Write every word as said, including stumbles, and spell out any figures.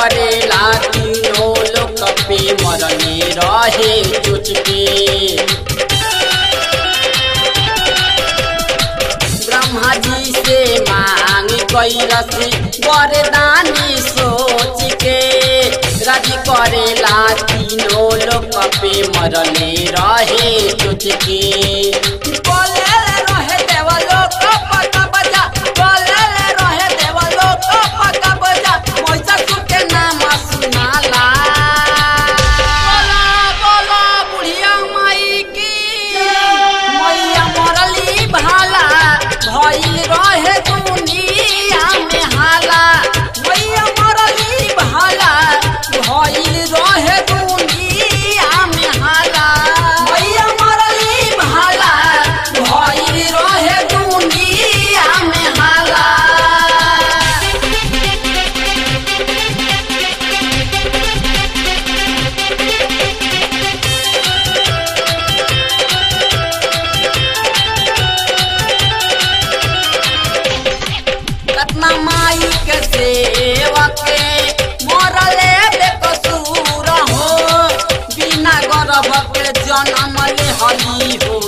करेला तीनों लोक पे मरले रहे चुचके। ब्रह्मा जी से मांग कैलसी वरदानी सोच के, राजी करेला तीनों लोक पे मरले रहे चुचके। बोले रहे देवलोक पका बजा, बोले रहे देवलोक पका बजा, महिषासुर के नाम सुनाला। बोला बोला बुढ़िया माई की मैया मरली भाला, भइल रहे दुनिया में हाला। मैया मरली भाला, भइल रहे दुनिया में हाला। मैया मरली भाला, भइल रहे दुनिया में हाला। रत्ना माई के सेवा के मरले बेकसूर हो, बिना गर्भ के जन्म ले हली हो